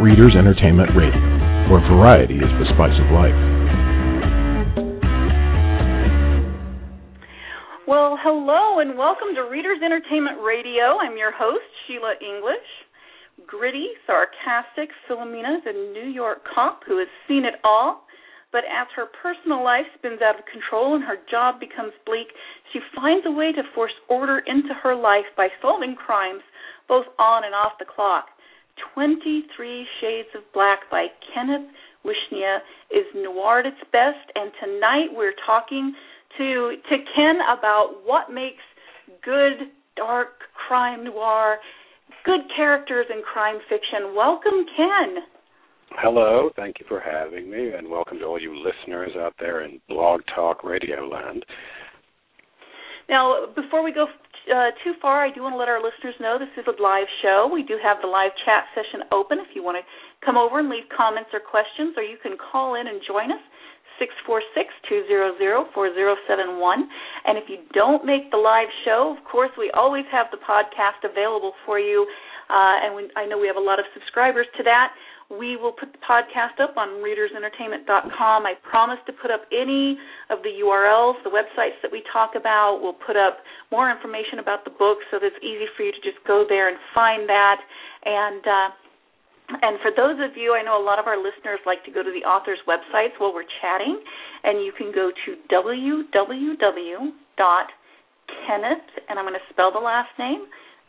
Readers Entertainment Radio, where variety is the spice of life. Well, hello and welcome to Readers Entertainment Radio. I'm your host, Sheila English. Gritty, sarcastic, Philomena is a New York cop who has seen it all, but as her personal life spins out of control and her job becomes bleak, she finds a way to force order into her life by solving crimes both on and off the clock. 23 Shades of Black by Kenneth Wishnia is noir at its best, and tonight we're talking to Ken about what makes good, dark crime noir, good characters in crime fiction. Welcome, Ken. Hello, thank you for having me, and welcome to all you listeners out there in Blog Talk Radio land. Now, before we go too far, I do want to let our listeners know this is a live show. We do have the live chat session open if you want to come over and leave comments or questions, or you can call in and join us, 646-200-4071. And if you don't make the live show, of course, we always have the podcast available for you, I know we have a lot of subscribers to that. We will put the podcast up on readersentertainment.com. I promise to put up any of the URLs, the websites that we talk about. We'll put up more information about the book so that it's easy for you to just go there and find that. And for those of you, I know a lot of our listeners like to go to the author's websites while we're chatting, and you can go to www.Kenneth, and I'm going to spell the last name,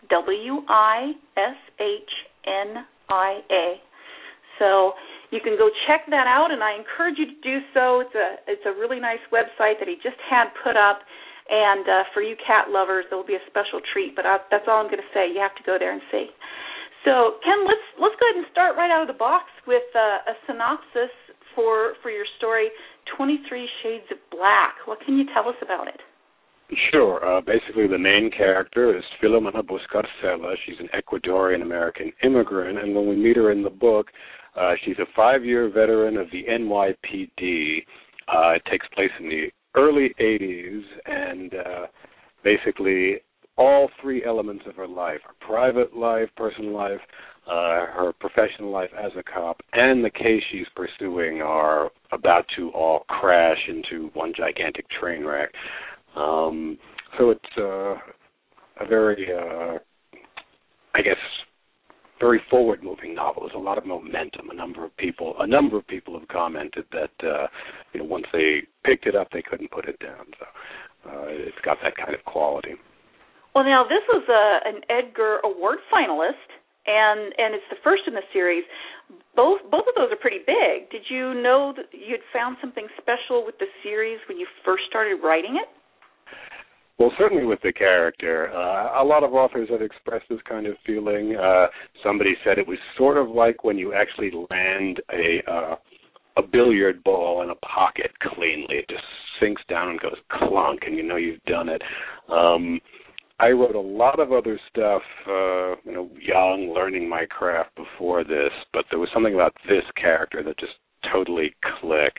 Wishnia. So you can go check that out, and I encourage you to do so. It's a really nice website that he just had put up, and for you cat lovers, there will be a special treat. But that's all I'm going to say. You have to go there and see. So Ken, let's go ahead and start right out of the box with a synopsis for your story, 23 Shades of Black. What can you tell us about it? Sure. Basically, the main character is Philomena Buscarcela. She's an Ecuadorian-American immigrant, and when we meet her in the book, she's a 5-year veteran of the NYPD. It takes place in the early 80s, and basically all three elements of her life, her private life, personal life, her professional life as a cop, and the case she's pursuing are about to all crash into one gigantic train wreck. So it's a very, very forward-moving novel. There's a lot of momentum. A number of people have commented that once they picked it up, they couldn't put it down. So it's got that kind of quality. Well, now this was an Edgar Award finalist, and it's the first in the series. Both of those are pretty big. Did you know that you'd found something special with the series when you first started writing it? Well, certainly with the character. A lot of authors have expressed this kind of feeling. Somebody said it was sort of like when you actually land a billiard ball in a pocket cleanly. It just sinks down and goes clunk, and you know you've done it. I wrote a lot of other stuff, young, learning my craft before this, but there was something about this character that just totally clicked.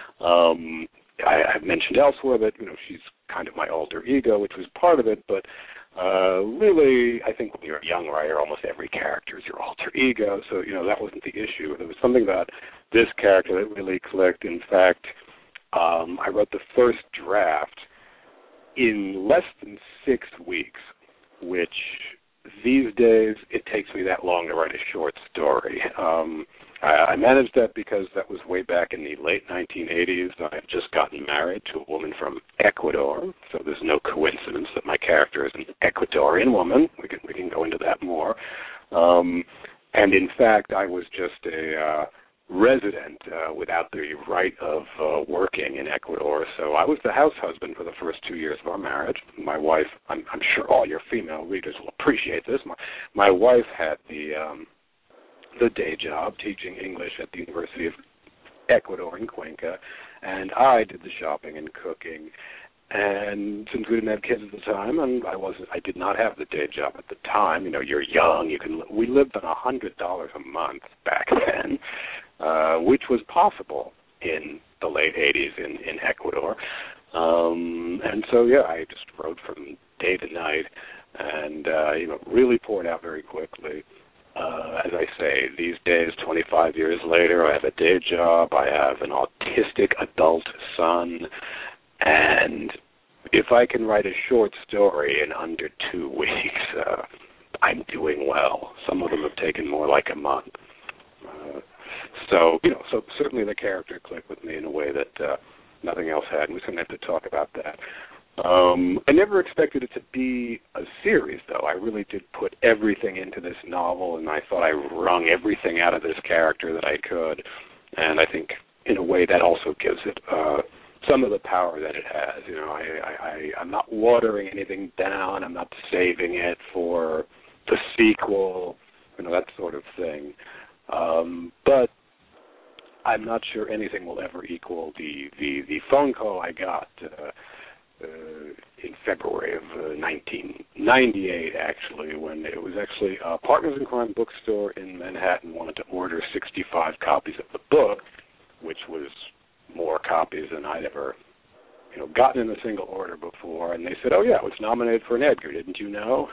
I've mentioned elsewhere that, she's kind of my alter ego, which was part of it, but really, I think when you're a young writer, almost every character is your alter ego, so, that wasn't the issue. There was something about this character that really clicked. In fact, I wrote the first draft in less than 6 weeks, which these days it takes me that long to write a short story. I managed that because that was way back in the late 1980s. I had just gotten married to a woman from Ecuador, so there's no coincidence that my character is an Ecuadorian woman. We can go into that more. And in fact, I was just a resident without the right of working in Ecuador, so I was the house husband for the first 2 years of our marriage. My wife, I'm sure all your female readers will appreciate this. My wife had the day job teaching English at the University of Ecuador in Cuenca, and I did the shopping and cooking. And since we didn't have kids at the time, and I did not have the day job at the time. You're young. We lived on $100 a month back then, which was possible in the late 80s in Ecuador. And so, I just wrote from day to night, and really poured out very quickly. As I say, these days, 25 years later, I have a day job, I have an autistic adult son, and if I can write a short story in under 2 weeks, I'm doing well. Some of them have taken more like a month. So certainly the character clicked with me in a way that nothing else had, and we certainly have to talk about that. I never expected it to be a series, though. I really did put everything into this novel, and I thought I wrung everything out of this character that I could, and I think in a way that also gives it some of the power that it has. You know, I'm not watering anything down. I'm not saving it for the sequel, that sort of thing. But I'm not sure anything will ever equal the phone call I got in February of 1998, actually, when it was actually Partners in Crime bookstore in Manhattan wanted to order 65 copies of the book, which was more copies than I'd ever gotten in a single order before, and they said, "Oh yeah, it was nominated for an Edgar, didn't you know?"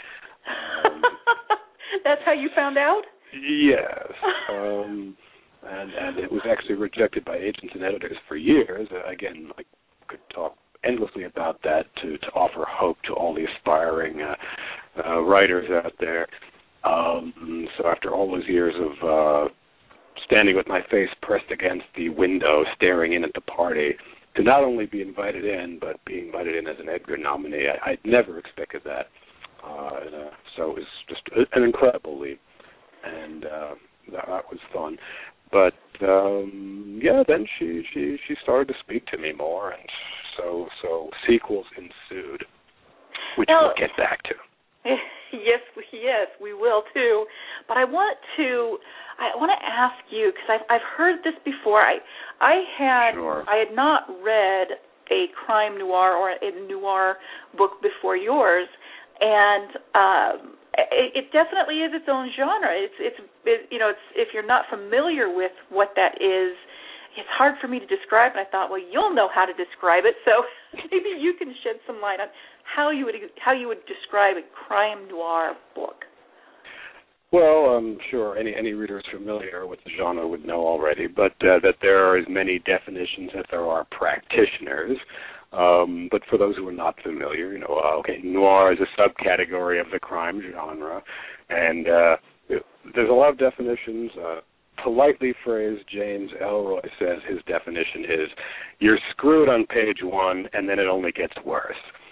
That's how you found out? Yes. And it was actually rejected by agents and editors for years. Again, I could talk endlessly about that to offer hope to all the aspiring writers out there. So after all those years of standing with my face pressed against the window, staring in at the party, to not only be invited in, but be invited in as an Edgar nominee, I'd never expected that. So it was just an incredible leap, and that was fun. But then she started to speak to me more, and so sequels ensued, which we'll get back to. Yes, we will too. But I want to ask you, because I've heard this before. I had not read a crime noir or a noir book before yours, and it definitely is its own genre. It's if you're not familiar with what that is, it's hard for me to describe. And I thought, well, you'll know how to describe it, so maybe you can shed some light on how you would describe a crime noir book. Well, I'm sure any readers familiar with the genre would know already, but that there are as many definitions as there are practitioners. But for those who are not familiar, noir is a subcategory of the crime genre, and there's a lot of definitions. Politely phrased, James Ellroy says his definition is, you're screwed on page 1, and then it only gets worse.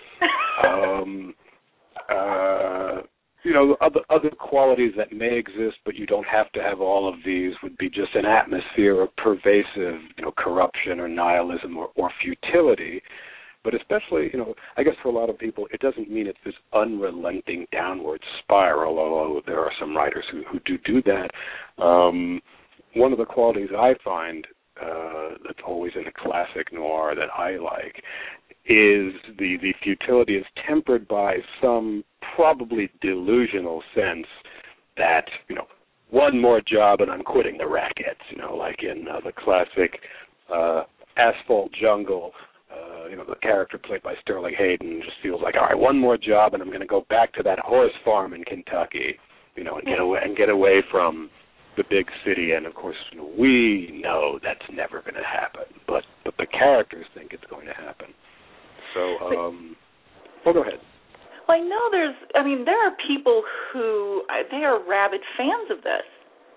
Other qualities that may exist, but you don't have to have all of these, would be just an atmosphere of pervasive, corruption or nihilism or futility. But especially, I guess for a lot of people, it doesn't mean it's this unrelenting downward spiral, although there are some writers who do that. One of the qualities I find that's always in a classic noir that I like is the futility is tempered by some probably delusional sense that, one more job and I'm quitting the rackets, like in the classic Asphalt Jungle. The character played by Sterling Hayden just feels like, all right, one more job and I'm going to go back to that horse farm in Kentucky, and get away from the big city. And of course, we know that's never going to happen, but the characters think it's going to happen. So, go ahead. Well, I know there are people who they are rabid fans of this.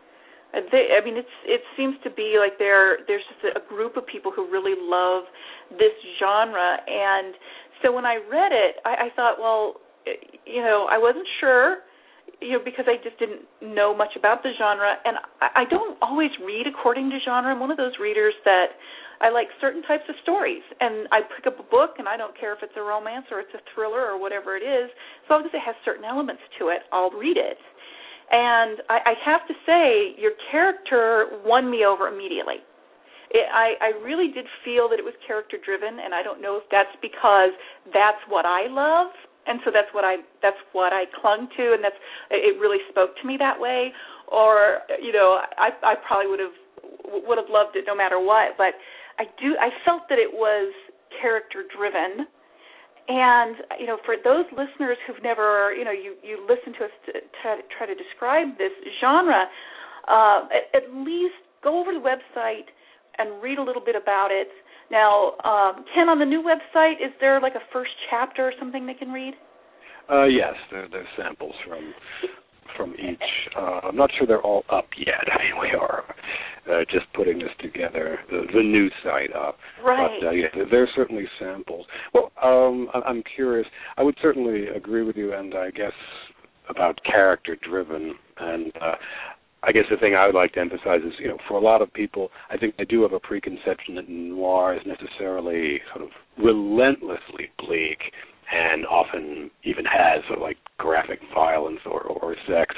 It seems to be like there's just a group of people who really love this genre, and so when I read it, I thought, well, I wasn't sure, because I just didn't know much about the genre, and I don't always read according to genre. I'm one of those readers that I like certain types of stories, and I pick up a book, and I don't care if it's a romance or it's a thriller or whatever it is, as long as it has certain elements to it, I'll read it. And I have to say, your character won me over immediately. I really did feel that it was character-driven, and I don't know if that's because that's what I love, and so that's what I clung to, and it really spoke to me that way. Or I probably would have loved it no matter what. But I felt that it was character-driven. And, for those listeners who've never, you listen to us try to describe this genre, at least go over the website and read a little bit about it. Now, Ken, on the new website, is there like a first chapter or something they can read? Yes, there's samples from each. I'm not sure they're all up yet. I mean, we are just putting this together, the new site up. Right. But, yeah, there are certainly samples. Well, I'm curious. I would certainly agree with you, and I guess about character-driven. And I guess the thing I would like to emphasize is, for a lot of people, I think they do have a preconception that noir is necessarily sort of relentlessly bleak, and often even has like graphic violence or sex.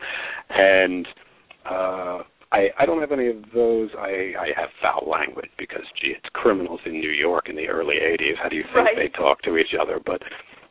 I don't have any of those. I have foul language because, it's criminals in New York in the early 80s. How do you think they talk to each other? But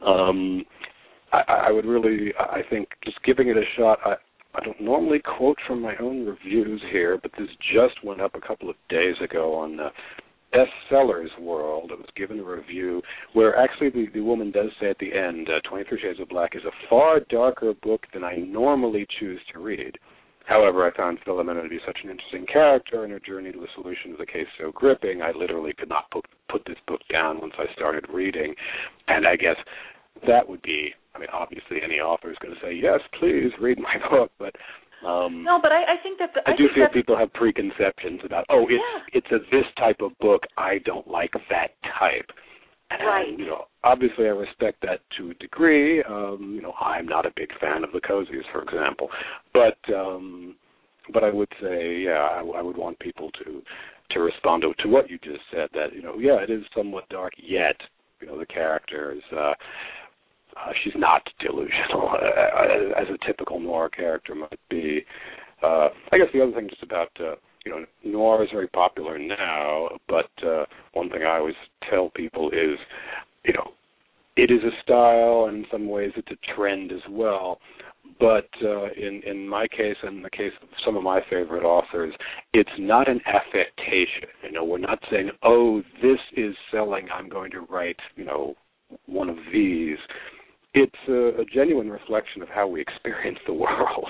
I would really, I think, just giving it a shot. I don't normally quote from my own reviews here, but this just went up a couple of days ago on Bestsellers World. It was given a review where actually the woman does say at the end, 23 Shades of Black is a far darker book than I normally choose to read. However, I found Philomena to be such an interesting character, and her journey to the solution of the case so gripping, I literally could not put this book down once I started reading. And I guess that would be, obviously any author is going to say, yes, please read my book, but no, but I think that I do feel people have preconceptions about, it's this type of book, I don't like that type. And, right. Obviously I respect that to a degree. I'm not a big fan of the cozies, for example. But I would say, I would want people to respond to what you just said, that, it is somewhat dark, yet, the character is, she's not delusional, as a typical noir character might be. I guess the other thing just about, noir is very popular now, but one thing I always tell people is, it is a style, and in some ways it's a trend as well. But in my case, and in the case of some of my favorite authors, it's not an affectation. We're not saying, this is selling, I'm going to write, one of these. It's a genuine reflection of how we experience the world.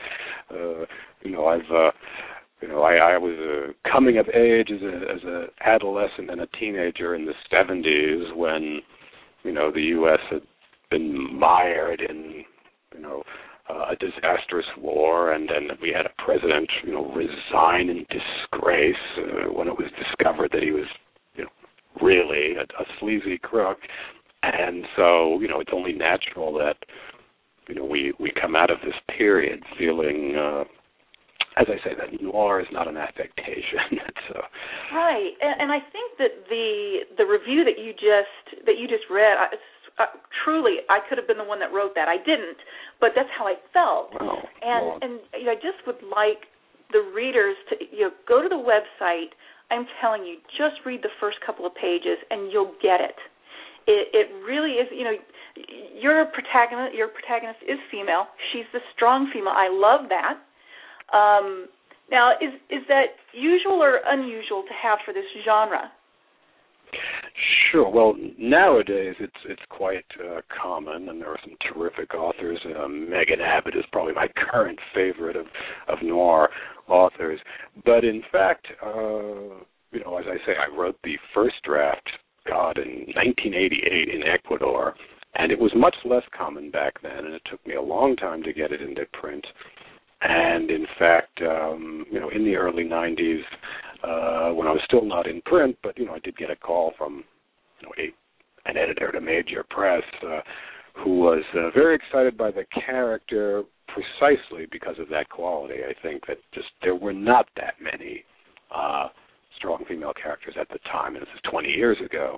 I was coming of age as an adolescent and a teenager in the 70s when, the U.S. had been mired in, a disastrous war, and then we had a president, resign in disgrace when it was discovered that he was, really a sleazy crook. And so, it's only natural that, we come out of this period feeling, as I say, that noir is not an affectation. Right, and I think that the review that you just read, truly, I could have been the one that wrote that. I didn't, but that's how I felt. Oh, and I just would like the readers to go to the website. I'm telling you, just read the first couple of pages, and you'll get it. It really is, your protagonist is female. She's the strong female. I love that. Now, is that usual or unusual to have for this genre? Sure. Well, nowadays it's quite common, and there are some terrific authors. Megan Abbott is probably my current favorite of noir authors. But in fact, as I say, I wrote the first draft, in 1988 in Ecuador, and it was much less common back then, and it took me a long time to get it into print. And in fact, in the early 90s, when I was still not in print, but, I did get a call from, an editor at a major press who was very excited by the character precisely because of that quality. I think that just there were not that many strong female characters at the time, and this is 20 years ago.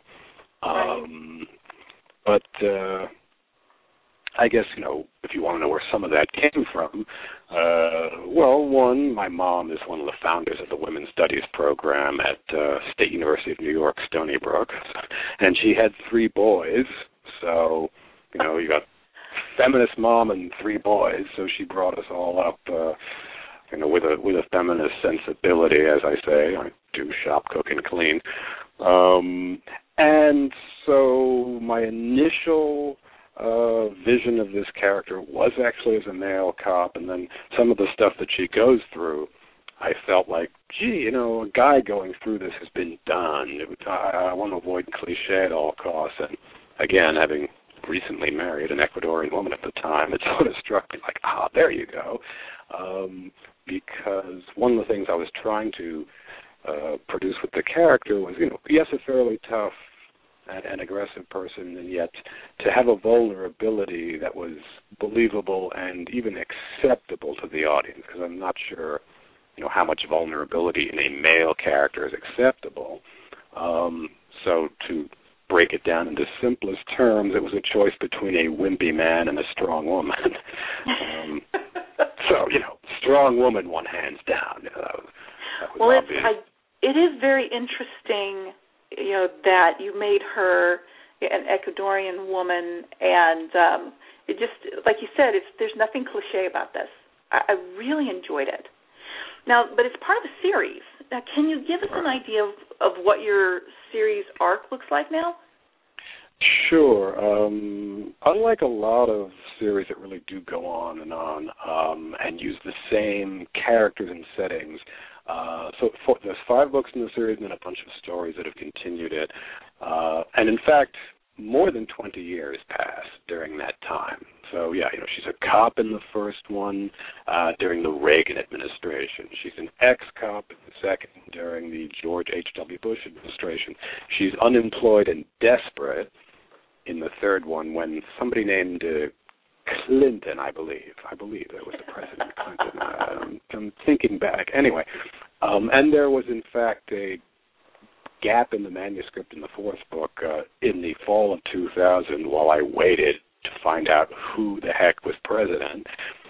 But I guess, if you want to know where some of that came from, one, my mom is one of the founders of the Women's Studies program at State University of New York, Stony Brook, and she had 3 boys, so, you got feminist mom and 3 boys, so she brought us all up, with a feminist sensibility, as I say. I do shop, cook, and clean. And so my initial vision of this character was actually as a male cop, and then some of the stuff that she goes through, I felt like, gee, a guy going through this has been done. I want to avoid cliche at all costs. And again, having recently married an Ecuadorian woman at the time, it sort of struck me like, there you go. Because one of the things I was trying to produce with the character was, yes, a fairly tough and aggressive person, and yet to have a vulnerability that was believable and even acceptable to the audience, because I'm not sure, how much vulnerability in a male character is acceptable. So to break it down into simplest terms, it was a choice between a wimpy man and a strong woman. So, strong woman won hands down. That was obvious. It is very interesting, that you made her an Ecuadorian woman, and it just, like you said, there's nothing cliche about this. I really enjoyed it. Now, but it's part of a series. Now, can you give us an idea of what your series arc looks like now? Sure. Unlike a lot of series that really do go on and use the same characters and settings, so there's 5 books in the series and then a bunch of stories that have continued it. And in fact, more than 20 years passed during that time. So, she's a cop in the first one during the Reagan administration. She's an ex-cop in the second during the George H.W. Bush administration. She's unemployed and desperate in the third one when somebody named Clinton, I believe that was the President Clinton. I'm thinking back. Anyway, and there was, in fact, a gap in the manuscript in the fourth book in the fall of 2000 while I waited to find out who the heck was president.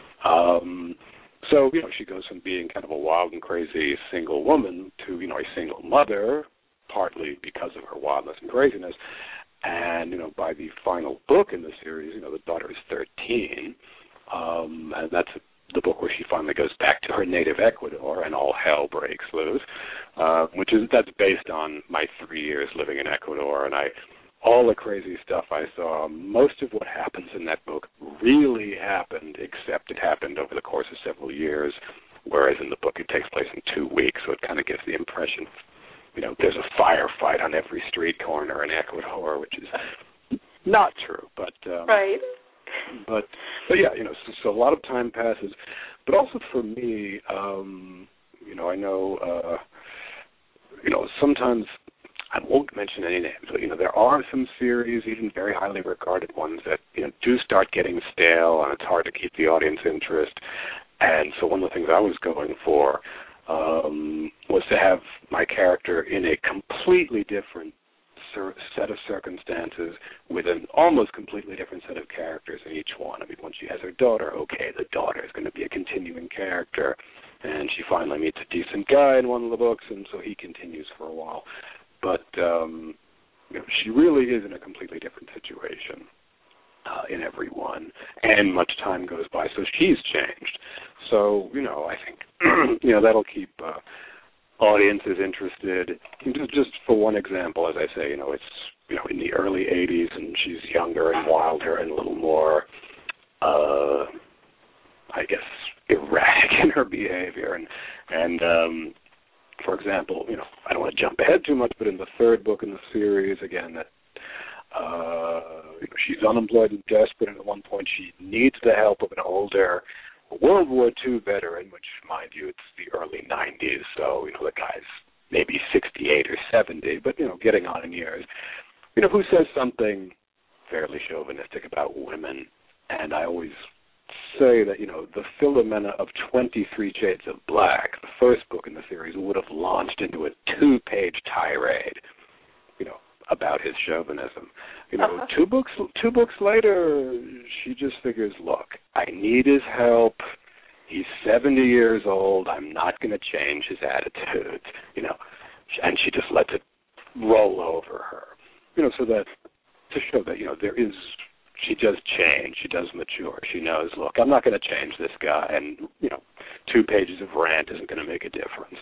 So, she goes from being kind of a wild and crazy single woman to, a single mother, partly because of her wildness and craziness. And, by the final book in the series, the daughter is 13, and that's the book where she finally goes back to her native Ecuador and all hell breaks loose, that's based on my 3 years living in Ecuador, and all the crazy stuff I saw, most of what happens in that book really happened, except it happened over the course of several years, whereas in the book it takes place in 2 weeks, so it kind of gives the impression, there's a firefight on every street corner in Ecuador, which is not true, but right. But yeah, so a lot of time passes, but also for me, I know, sometimes I won't mention any names, but there are some series, even very highly regarded ones, that do start getting stale, and it's hard to keep the audience interest. And so one of the things I was going for was to have my character in a completely different set of circumstances with an almost completely different set of characters in each one. I mean, when she has her daughter, okay, the daughter is going to be a continuing character, and she finally meets a decent guy in one of the books, and so he continues for a while. But she really is in a completely different situation in every one, and much time goes by, so she's changed. So, I think, that'll keep audiences interested. Just for one example, as I say, it's, in the early 80s, and she's younger and wilder and a little more, I guess, erratic in her behavior. And for example, I don't want to jump ahead too much, but in the third book in the series, again, that she's unemployed and desperate, and at one point she needs the help of an older World War II veteran, which, mind you, it's the early 90s, so, the guy's maybe 68 or 70, but, getting on in years, who says something fairly chauvinistic about women. And I always say that, the Philomena of 23 Shades of Black, the first book in the series, would have launched into a 2-page tirade, about his chauvinism. Two books later, she just figures, look, I need his help. He's 70 years old. I'm not going to change his attitude, and she just lets it roll over her, so that to show that, she does change. She does mature. She knows, look, I'm not going to change this guy, and, 2 pages of rant isn't going to make a difference.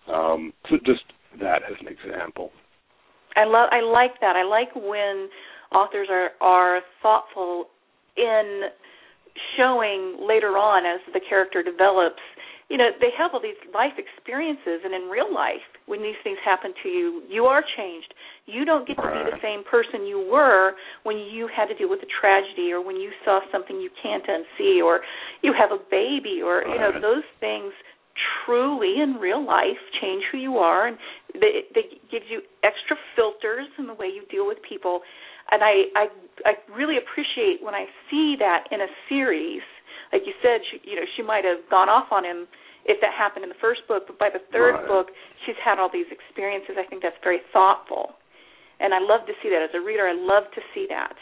So just that as an example. I like that. I like when authors are thoughtful in showing later on as the character develops. You know, they have all these life experiences, and in real life, when these things happen to you, you are changed. You don't get to be the same person you were when you had to deal with a tragedy, or when you saw something you can't unsee, or you have a baby, or, you know, those things truly in real life change who you are, and they give you extra filters in the way you deal with people. And I really appreciate when I see that in a series. Like you said, she might have gone off on him if that happened in the first book, but by the third book, she's had all these experiences. I think that's very thoughtful, and I love to see that. As a reader, I love to see that.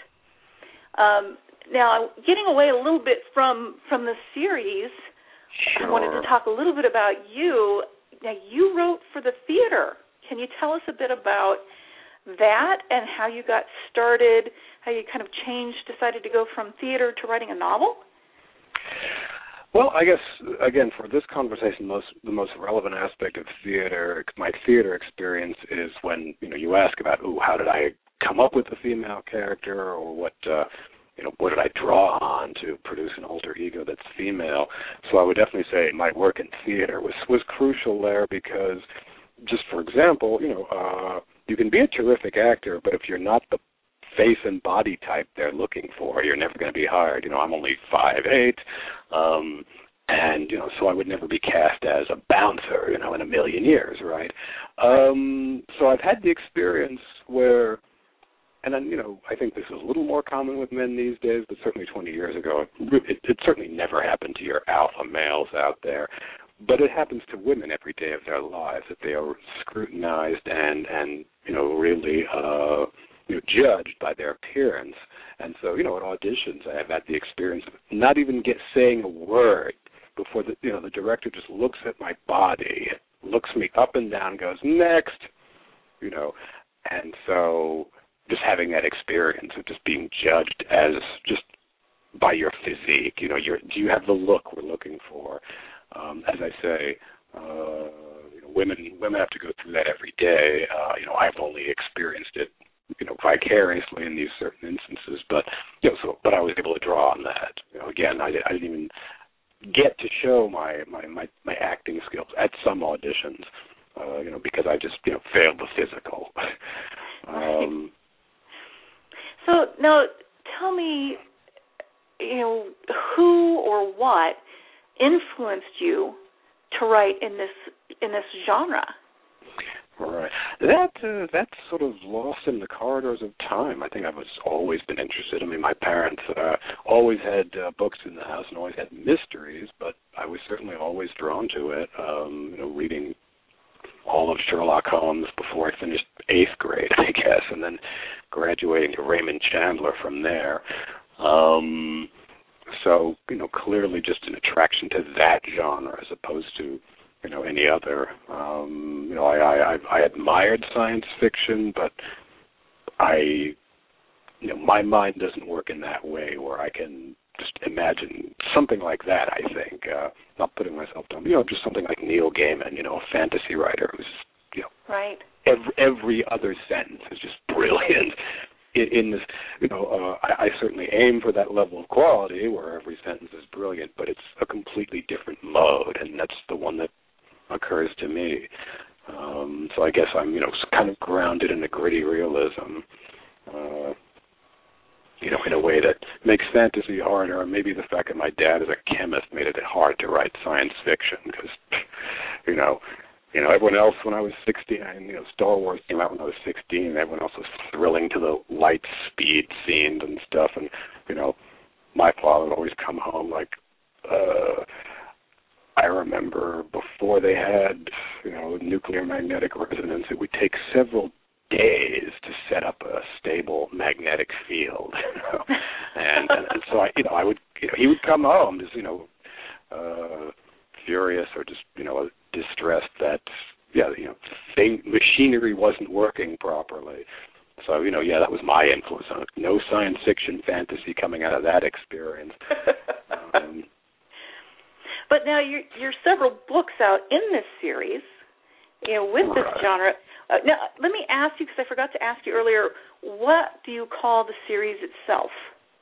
Now, getting away a little bit from the series, I wanted to talk a little bit about you. Now, you wrote for the theater. Can you tell us a bit about that and how you got started, how you kind of decided to go from theater to writing a novel? Well, I guess, again, for this conversation, the most relevant aspect of theater, my theater experience, is when, you ask about, how did I come up with the female character, or what did I draw on to produce an alter ego that's female? So I would definitely say my work in theater was crucial there, because, just for example, you can be a terrific actor, but if you're not the face and body type they're looking for, you're never going to be hired. I'm only 5'8", and so I would never be cast as a bouncer, in a million years, right? So I've had the experience where, and then I think this is a little more common with men these days, but certainly 20 years ago, it certainly never happened to your alpha males out there. But it happens to women every day of their lives, that they are scrutinized and really judged by their appearance. And so, at auditions, I have had the experience of not even saying a word before the director just looks at my body, looks me up and down, goes, next, and so just having that experience of just being judged as just by your physique, do you have the look we're looking for? As I say, women have to go through that every day. I've only experienced it, vicariously in these certain instances, but but I was able to draw on that. Again, I didn't even get to show my acting skills at some auditions, because I just failed the physical. So now, tell me, who or what influenced you to write in this genre? Right. That's sort of lost in the corridors of time. I think I've always been interested. I mean, my parents always had books in the house and always had mysteries, but I was certainly always drawn to it. Reading all of Sherlock Holmes before I finished 8th grade, I guess, and then graduating to Raymond Chandler from there. So, clearly just an attraction to that genre as opposed to, any other. I admired science fiction, but my mind doesn't work in that way where I can just imagine something like that, I think. Not putting myself down, just something like Neil Gaiman, a fantasy writer who's, right. Every other sentence is just brilliant. In this, I certainly aim for that level of quality where every sentence is brilliant, but it's a completely different mode, and that's the one that occurs to me. So I guess I'm, kind of grounded in a gritty realism, in a way that makes fantasy harder. Or maybe the fact that my dad is a chemist made it hard to write science fiction because, everyone else when I was 16, Star Wars came out when I was 16, everyone else was thrilling to the light speed scenes and stuff, and, my father would always come home like, I remember before they had, nuclear magnetic resonance, it would take several days to set up a stable magnetic field, and so I would, he would come home just, furious or just, distressed that, machinery wasn't working properly. So, that was my influence on it. No science fiction fantasy coming out of that experience. But now you're several books out in this series, with this genre. Now, let me ask you, because I forgot to ask you earlier, what do you call the series itself?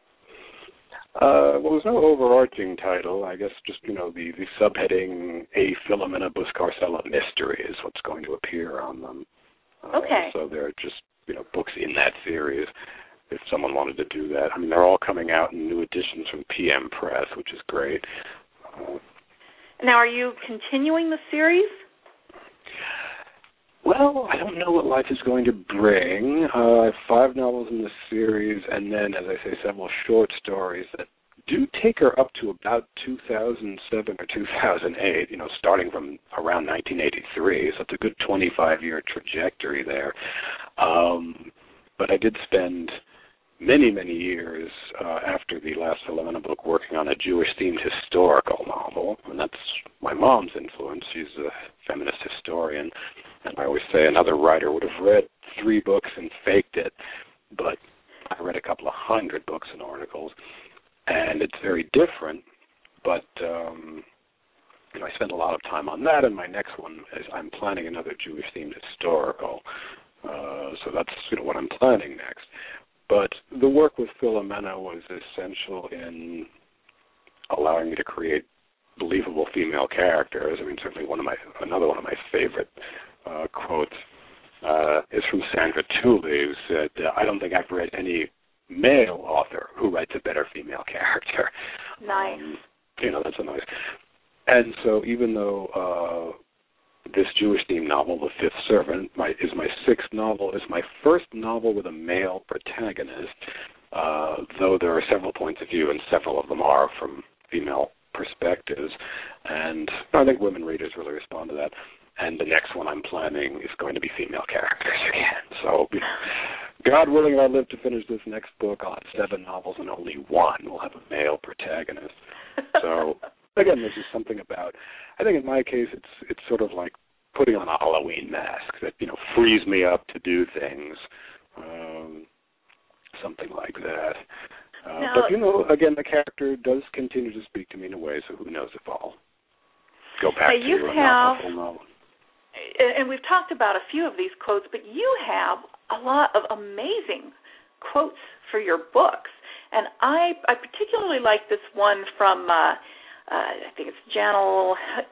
Well, there's no overarching title. I guess just, the subheading A Philomena Buscarcella Mystery is what's going to appear on them. Okay. So they're just, books in that series, if someone wanted to do that. I mean, they're all coming out in new editions from PM Press, which is great. Now, are you continuing the series? Well, I don't know what life is going to bring. I have 5 novels in the series, and then, as I say, several short stories that do take her up to about 2007 or 2008, starting from around 1983. So it's a good 25-year trajectory there. But I did spend many, many years after the last Philomena book working on a Jewish-themed historical novel, and that's my mom's influence. She's a feminist historian, and I always say another writer would have read 3 books and faked it, but I read a couple of 100 books and articles, and it's very different, but I spent a lot of time on that, and my next one is I'm planning another Jewish-themed historical, so that's what I'm planning next. But the work with Philomena was essential in allowing me to create believable female characters. I mean, certainly another one of my favorite quotes is from Sandra Tooley, who said, "I don't think I've read any male author who writes a better female character." Nice. That's a nice. And so even though this Jewish-themed novel, The Fifth Servant, is my 6th novel, is my first novel with a male protagonist, though there are several points of view, and several of them are from female perspectives. And I think women readers really respond to that. And the next one I'm planning is going to be female characters again. So, God willing, if I live to finish this next book, I'll have 7 novels and only 1 will have a male protagonist. So, again, there's just something about, I think in my case, it's sort of like putting on a Halloween mask that, frees me up to do things, something like that. But, again, the character does continue to speak to me in a way, so who knows if I'll go back to a novel. And we've talked about a few of these quotes, but you have a lot of amazing quotes for your books. And I particularly like this one from, I think it's Janet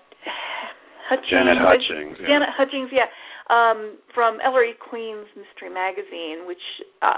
Hutchings. Yeah. Janet Hutchings, yeah. From Ellery Queen's Mystery Magazine, which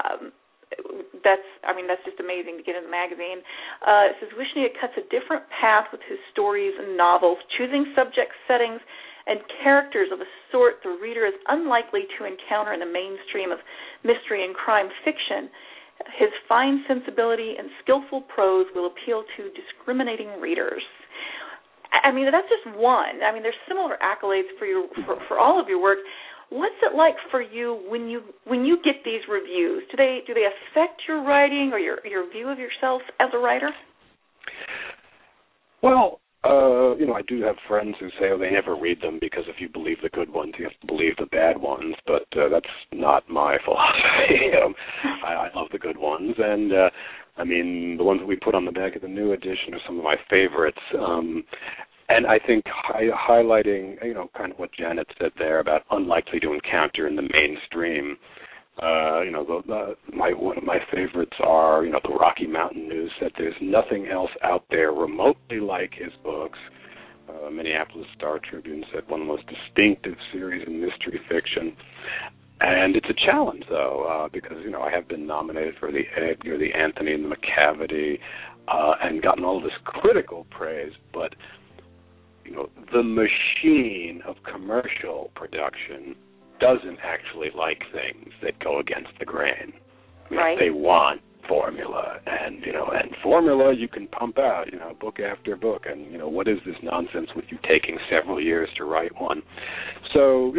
that's just amazing to get in the magazine. It says, Wishnia cuts a different path with his stories and novels, choosing subject settings and characters of a sort the reader is unlikely to encounter in the mainstream of mystery and crime fiction. His fine sensibility and skillful prose will appeal to discriminating readers. I mean, that's just one. I mean, there's similar accolades for all of your work. What's it like for you when you get these reviews? Do they affect your writing or your view of yourself as a writer? Well, I do have friends who say, they never read them because if you believe the good ones, you have to believe the bad ones. But that's not my philosophy. I love the good ones, and the ones that we put on the back of the new edition are some of my favorites. And I think highlighting, kind of what Janet said there about unlikely to encounter in the mainstream. One of my favorites are, the Rocky Mountain News said there's nothing else out there remotely like his books. Minneapolis Star Tribune said one of the most distinctive series in mystery fiction. And it's a challenge, though, because, I have been nominated for the Edgar, the Anthony, and the McCavity, and gotten all this critical praise, but, the machine of commercial production doesn't actually like things that go against the grain. Right. They want formula, and formula you can pump out, book after book, and what is this nonsense with you taking several years to write one? So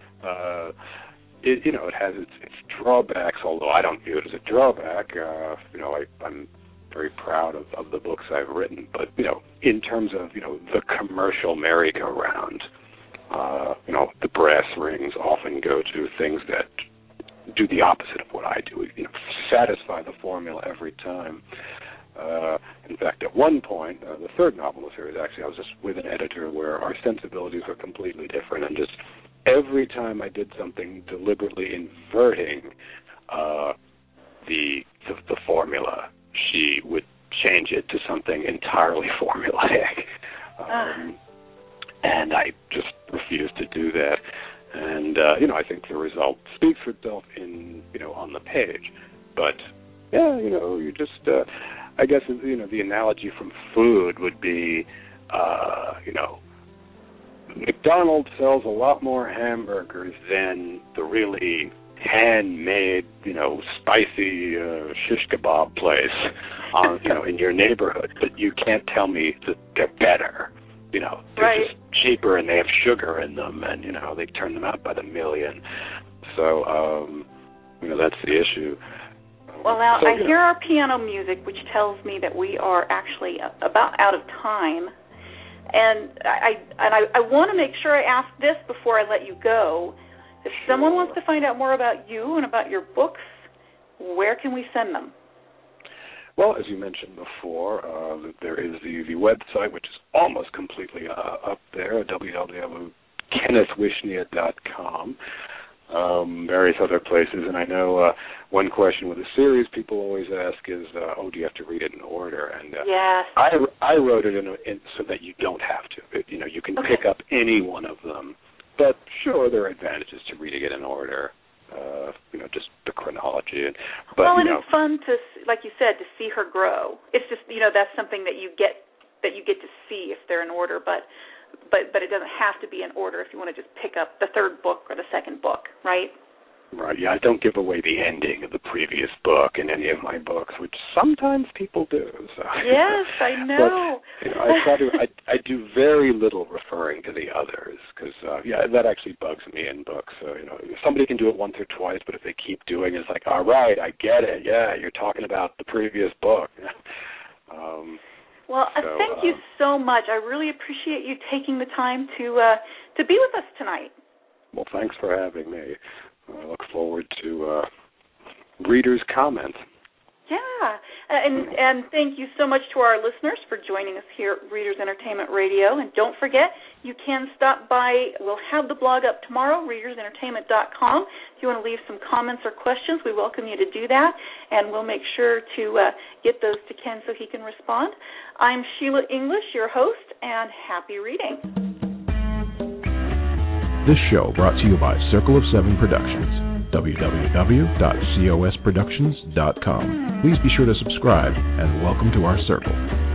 it has its drawbacks, although I don't view it as a drawback. I'm very proud of the books I've written, but in terms of the commercial merry-go-round, the brass rings often go to things that do the opposite of what I do, satisfy the formula every time. In fact, at one point, the 3rd novel in the series, actually, I was just with an editor where our sensibilities were completely different, and just every time I did something deliberately inverting the formula, she would change it to something entirely formulaic. And I just refused to do that. And, I think the result speaks for itself on the page. But, you just, I guess, the analogy from food would be, McDonald's sells a lot more hamburgers than the really handmade, spicy shish kebab place in your neighborhood. But you can't tell me that they're better. They're just cheaper and they have sugar in them, and they turn them out by the million. So that's the issue. Well, now I hear our piano music, which tells me that we are actually about out of time. And I want to make sure I ask this before I let you go. If someone wants to find out more about you and about your books, where can we send them? Well, as you mentioned before, there is the website, which is almost completely up there, www.kennethwishnia.com. Various other places, and I know one question with a series people always ask is, do you have to read it in order? And yes. I wrote it in so that you don't have to. You can pick up any one of them, but sure, there are advantages to reading it in order. Just the chronology. But, and it's fun to, like you said, to see her grow. It's just that's something that you get to see if they're in order, but it doesn't have to be in order if you want to just pick up the third book or the second book, right? Right, yeah, I don't give away the ending of the previous book in any of my books, which sometimes people do. So. Yes, I know. But, I do very little referring to the others, because, that actually bugs me in books. So, somebody can do it once or twice, but if they keep doing it, it's like, all right, I get it. Yeah, you're talking about the previous book. Thank you so much. I really appreciate you taking the time to be with us tonight. Well, thanks for having me. I look forward to readers' comments. Yeah, and thank you so much to our listeners for joining us here at Readers Entertainment Radio. And don't forget, you can stop by. We'll have the blog up tomorrow, readersentertainment.com. If you want to leave some comments or questions, we welcome you to do that, and we'll make sure to get those to Ken so he can respond. I'm Sheila English, your host, and happy reading. This show brought to you by Circle of Seven Productions, www.cosproductions.com. Please be sure to subscribe and welcome to our circle.